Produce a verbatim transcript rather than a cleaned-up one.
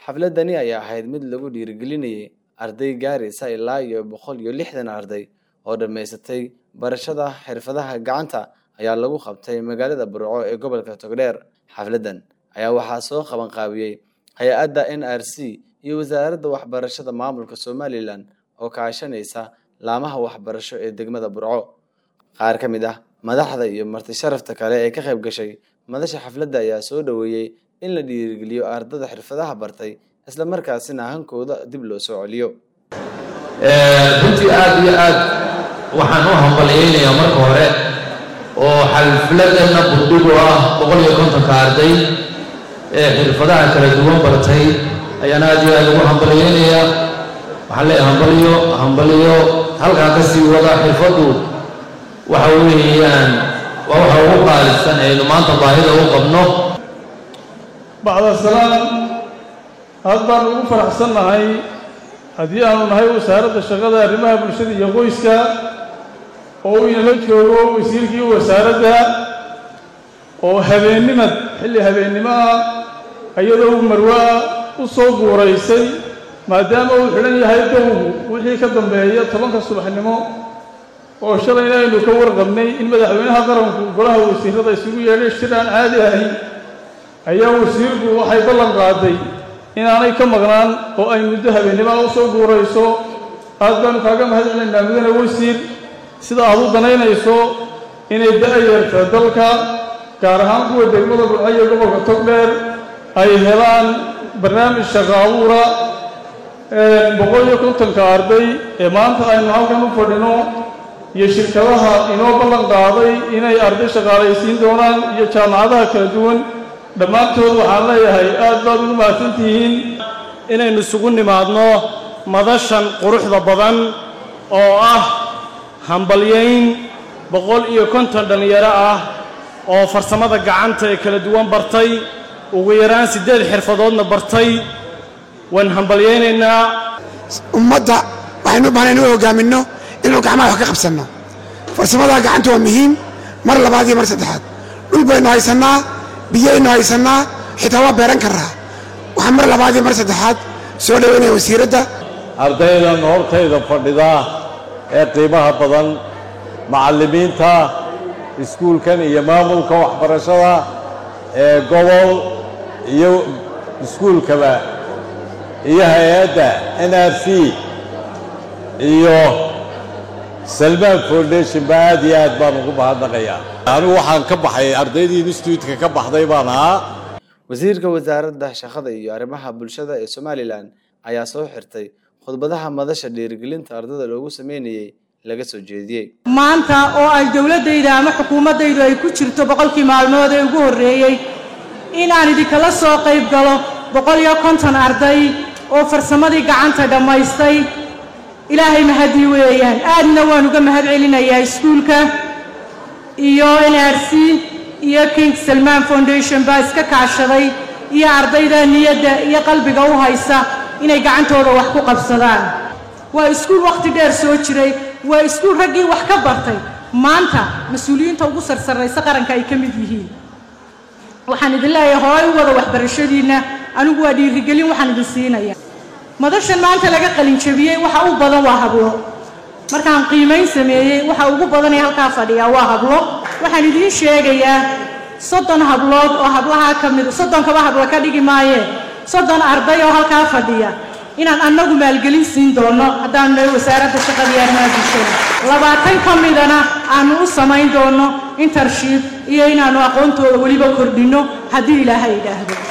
xafladani ayaa ahayd mid lagu dhiirigelinayay arday gaaraysa ilaa iyo boqol iyo lixdan arday oo dhameysatay barashada xirfadaha gacanta ayaa lagu qabtay magaalada Burco ee gobolka Togdheer. Xafladan ayaa waxaa soo qaban qaabiyay hay'adda N R C iyo wasaaradda waxbarashada maamulka Somaliland oo kaashanaysa laamaha waxbarasho ee degmada Burco. Qaar ka mid ah madaxda iyo marti sharafta kale ee ka qayb gashay madasha xafladda ayaa soo dhaweeyay in la dhiirigeliyo ardayda xirfadaha bartay isla markaasina hankooda dib loo soo celiyo. ee runtii aad iyo aad waxaan u hambalyeeynaa marka hore oo xafladana budhigu ah boqol iyo konton ka arday ee xirfadaha kala duwan bartay ayaan aad iyo aad ugu hambalyeynaa. waxaan leeyahay hambaliyo hambaliyo halkaa ka sii wada xirfadu waxa weeyaan waa waxa ugu qaalisan ee maanta baahida u qabno. bacda salaam aad baan ugu faraxsanahay haddii aanu nahay wasaaradda shaqada arrimaha bulshada iyo qoyska oo uu inala joogo wasiirkii wasaaradda oo habeennimad xilli habeennimo ah iyadoo marwaa u soo guuraysay maadaama uu xidhan yahay dowgu wixii ka dambeeya tobanka subaxnimo oo shalayna aynu ka warqabnay in madaxweynaha qaranku golaha wasiirada isugu yeedhay shir aan caadi ahayn ayaa wasiirku waxay ballan qaaday inaanay ka maqnaan oo ay muddo habeennimo u soo guurayso. aad baanu kaaga mahadcelinaynaa mudane wasiir sida aad u danaynayso inay da'yarta dalka gaar ahaan kuwa degmada Burco iyo gobolka Togdheer ay helaan barnaamij shaqo abuura. boqol iyo kontonka arday ee maanta aynu halkan u fadhino iyo shirkadaha inoo ballan qaaday inay arday shaqaalaysiin doonaan iyo jaamacadaha kala duwan dhammaantood waxaan leeyahay aad baad ugu mahadsantihiin inaynu isugu nimaadno madashan quruxda badan oo ah hambalyeyn boqol iyo konton dhalinyaro ah oo farsamada gacanta ee kala duwan bartay ugu yaraan siddeed xirfadoodna bartay. waan hambalyeynaynaa ummadda waxaynu u baahnay inuu hogaaminno inuu gacmaha wax ka qabsanno. farsamada gacanta waa muhiim mar labaad iyo mar saddexaad. dhul baynu haysannaa biyaynu haysannaa xitaa waa beeran karraa. waxaan mar labaad iyo mar saddexaad soo dhaweynaya wasiiradda. ardaydan hortayda fadhida ee qiimaha badan macallimiinta iskuulkan iyo maamulka waxbarashada ee gobol iyo iskuulkaba iyo hay'adda N R C iyo Salman Foundation ba aad iyo aad baan ugu mahadnaqayaa. anigu waxaan ka baxay ardaydii institute-ka ka baxday baan ahaa. wasiirka wasaaradda shaqada iyo arrimaha bulshada ee Somaliland ayaa soo xirtay khudbadaha madasha dhiirigelinta ardayda loogu sameeyay laga soo jeediyay. maanta oo ay dawladayda ama xukuumadaydu ay ku jirto boqolkii maalmood ee ugu horeeyay in aan idinkala soo qayb galo boqol iyo konton arday oo farsamadii gacanta dhamaystay. ilaahay mahadi weeyaan aadna waan uga mahad celinayaa iskuulka iyo N R C iyo King Salman Foundation baa iska kaashaday iyo ardayda niyadda iyo qalbiga u haysa inay gacantooda wax ku qabsadaan. waa iskuul waqti dheer soo jiray waa iskuul raggii wax ka bartay maanta mas'uuliyiinta ugu sarsaraysa qaranka ay ka mid yihiin. waxaan idin leeyahay hooy wada waxbarashadiina anigu waa dhiirigelin waxaan idin siinayaa. madashan maanta laga qalin jabiyay waxa uu badan waa hablo. markaan qiimeyn sameeyay waxa ugu badan ee halka fadhiya waa hablo. waxaan idin sheegayaa soddon hablood oo hablaha ka mid soddon kaba hablo ka dhigi maayeen soddon arday oo halka fadhiya inaan anagu maalgelin siin doono haddaan nahay wasaaradda shaqada iyo arrimaha bulshada. labaatan ka midana aanu u samayn doono internship iyo inaanu aqoontooda weliba kordhino haddii ilaahay idhaahdo.